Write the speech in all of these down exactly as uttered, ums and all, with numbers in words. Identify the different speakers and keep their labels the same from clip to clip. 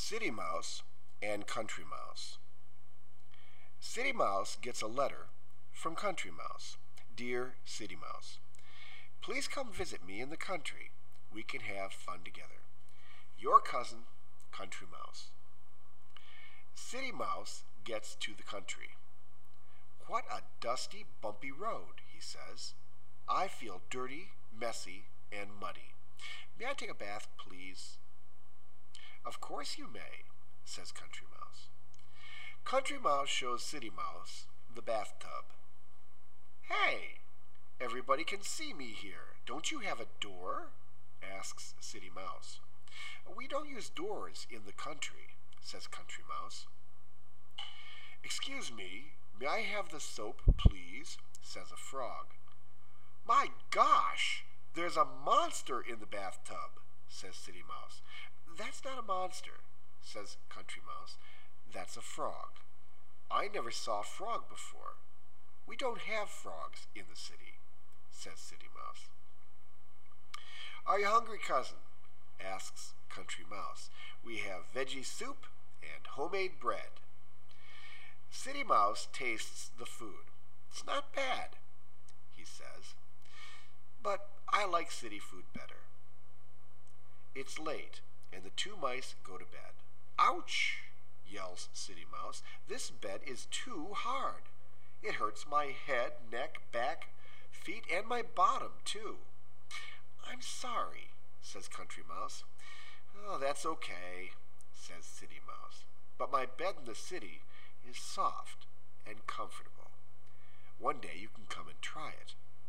Speaker 1: City Mouse and Country Mouse. City Mouse gets a letter from Country Mouse. Dear City Mouse, please come visit me in the country. We can have fun together. Your cousin, Country Mouse. City Mouse gets to the country. What a dusty, bumpy road, he says. I feel dirty, messy, and muddy. May I take a bath, please? Of course you may, says Country Mouse. Country Mouse shows City Mouse the bathtub. Hey, everybody can see me here. Don't you have a door? Asks City Mouse. We don't use doors in the country, says Country Mouse. Excuse me, may I have the soap, please? Says a frog. My gosh, there's a monster in the bathtub, says City Mouse. That's not a monster, says Country Mouse. That's a frog. I never saw a frog before. We don't have frogs in the city, says City Mouse. Are you hungry, cousin? Asks Country Mouse. We have veggie soup and homemade bread. City Mouse tastes the food. It's not bad, he says, but I like city food better. It's late, and the two mice go to bed. Ouch, yells City Mouse. This bed is too hard. It hurts my head, neck, back, feet, and my bottom, too. I'm sorry, says Country Mouse. Oh, that's okay, says City Mouse. But my bed in the city is soft and comfortable. One day you can come and try it.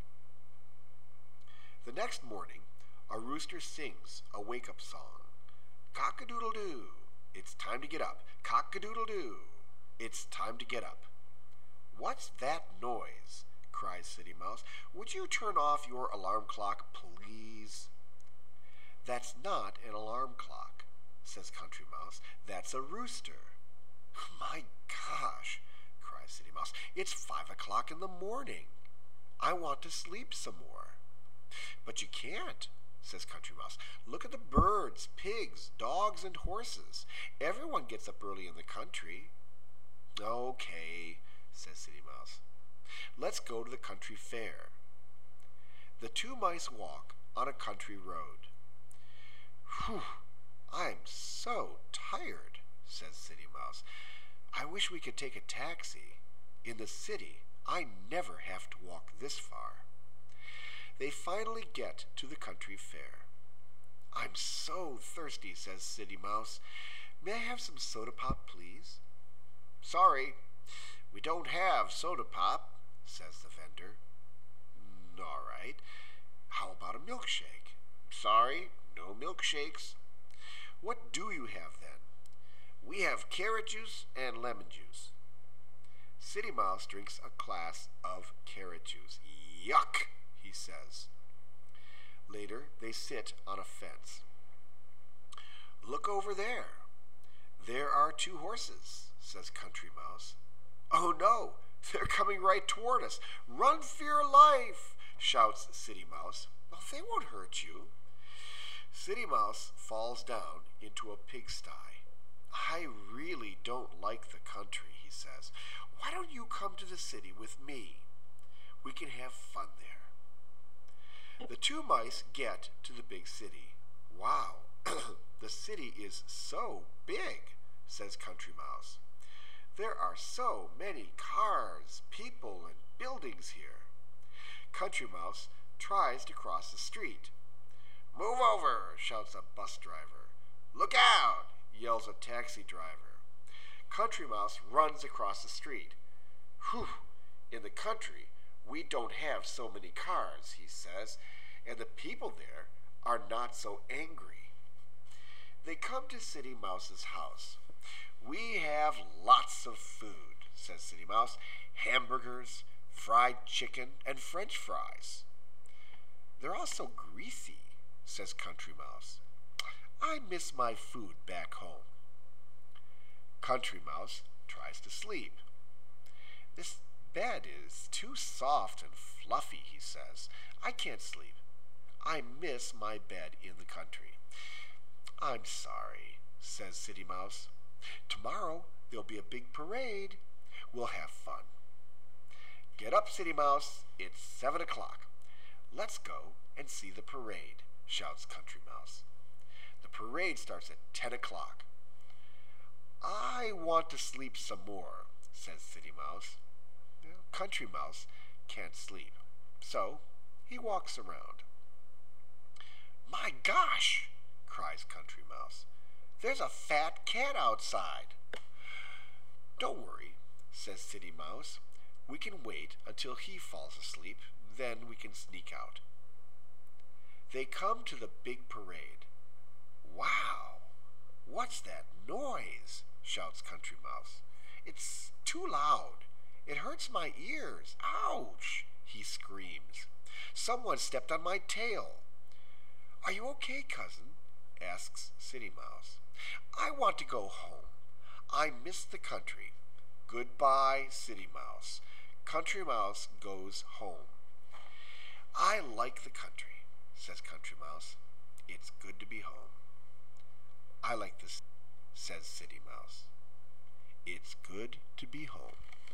Speaker 1: The next morning, a rooster sings a wake-up song. Cock-a-doodle-doo, it's time to get up. Cock-a-doodle-doo, it's time to get up. What's that noise? Cries City Mouse. Would you turn off your alarm clock, please? That's not an alarm clock, says Country Mouse. That's a rooster. My gosh, cries City Mouse. It's five o'clock in the morning. I want to sleep some more. But you can't, says Country Mouse. Look at the birds, pigs, dogs, and horses. Everyone gets up early in the country. Okay, says City Mouse. Let's go to the country fair. The two mice walk on a country road. Whew, I'm so tired, says City Mouse. I wish we could take a taxi. In the city, I never have to walk this far. They finally get to the country fair. I'm so thirsty, says City Mouse. May I have some soda pop, please? Sorry, we don't have soda pop, says the vendor. Mm, all right. How about a milkshake? Sorry, no milkshakes. What do you have then? We have carrot juice and lemon juice. City Mouse drinks a glass of carrot juice. Yuck, he says. Later, they sit on a fence. Look over there. There are two horses, says Country Mouse. Oh no, they're coming right toward us. Run for your life, shouts City Mouse. Well, they won't hurt you. City Mouse falls down into a pigsty. I really don't like the country, he says. Why don't you come to the city with me? We can have fun there. The two mice get to the big city. Wow, the city is so big, says Country Mouse. There are so many cars, people, and buildings here. Country Mouse tries to cross the street. Move over, shouts a bus driver. Look out, yells a taxi driver. Country Mouse runs across the street. Whew, in the country, we don't have so many cars, he says, and the people there are not so angry. They come to City Mouse's house. We have lots of food, says City Mouse. Hamburgers, fried chicken, and French fries. They're all so greasy, says Country Mouse. I miss my food back home. Country Mouse tries to sleep. This bed is too soft and fluffy, he says. I can't sleep. I miss my bed in the country. I'm sorry, says City Mouse. Tomorrow there'll be a big parade. We'll have fun. Get up, City Mouse. It's seven o'clock. Let's go and see the parade, shouts Country Mouse. The parade starts at ten o'clock. I want to sleep some more, says City Mouse. Well, Country Mouse can't sleep, so he walks around. My gosh, cries Country Mouse. There's a fat cat outside. Don't worry, says City Mouse. We can wait until he falls asleep, then we can sneak out. They come to the big parade. Wow, what's that noise? Shouts Country Mouse. It's too loud. It hurts my ears. Ouch, he screams. Someone stepped on my tail. Are you okay, cousin? Asks City Mouse. I want to go home. I miss the country. Goodbye, City Mouse. Country Mouse goes home. I like the country, says Country Mouse. It's good to be home. I like this, says City Mouse. It's good to be home.